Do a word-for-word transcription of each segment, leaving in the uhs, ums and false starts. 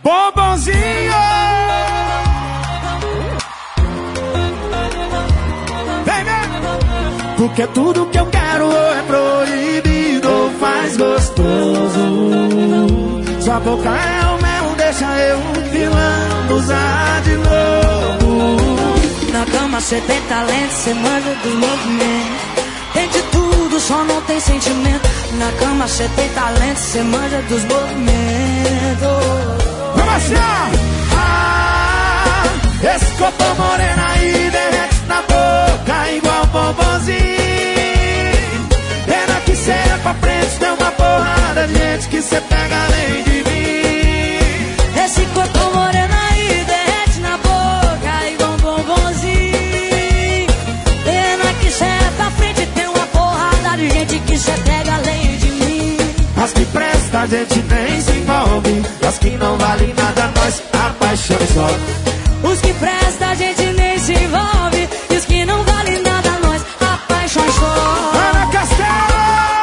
bombonzinho. Vem, vem. Porque tudo que eu quero é proibido ou faz gostoso. Sua boca é o mel, deixa eu pilando, usar de novo. Na cama cê tem talento, cê manja dos movimentos. Tem de tudo, só não tem sentimento. Na cama cê tem talento, cê manja dos movimentos. Vamos assim, ah, esse corpo moreno aí derrete na boca igual bombonzinho. Pena que cê é pra frente, tem uma porrada de gente que cê pega além de mim. Esse corpo moreno aí derrete na boca igual bombonzinho. Pena que cê é pra frente, tem uma porrada de gente que cê pega além de mim. As que presta a gente nem se envolve, as que não valem nada nós apaixonamos só. Os que presta a gente nem se envolve, e os que não valem nada nós apaixonamos só. Ana Castelo!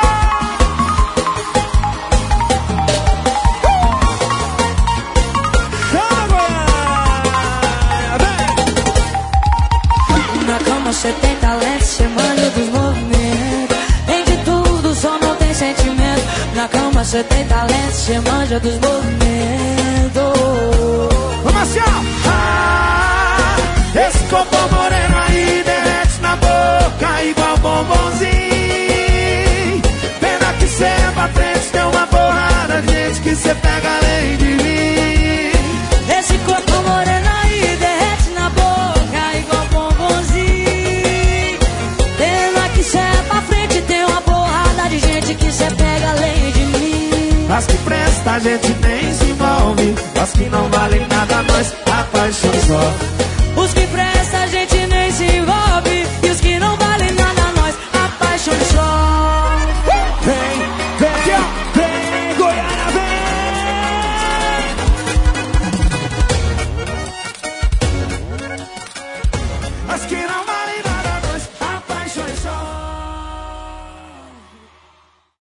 Na cama cê tem talento, cê manja dos movimentos. Tem de tudo, só não tem sentimento. Na cama cê tem talento, cê manja dos movimentos. Vamos assim, ó! Ah, esse corpo moreno aí derrete na boca igual bombonzinho. Pena que cê é pra frente, tem uma porrada de gente que cê pega além de mim. Esse corpo moreno aí derrete na boca igual bombonzinho. Pena que cê é pra frente, tem uma porrada de gente que cê pega além de mim. As que presta a gente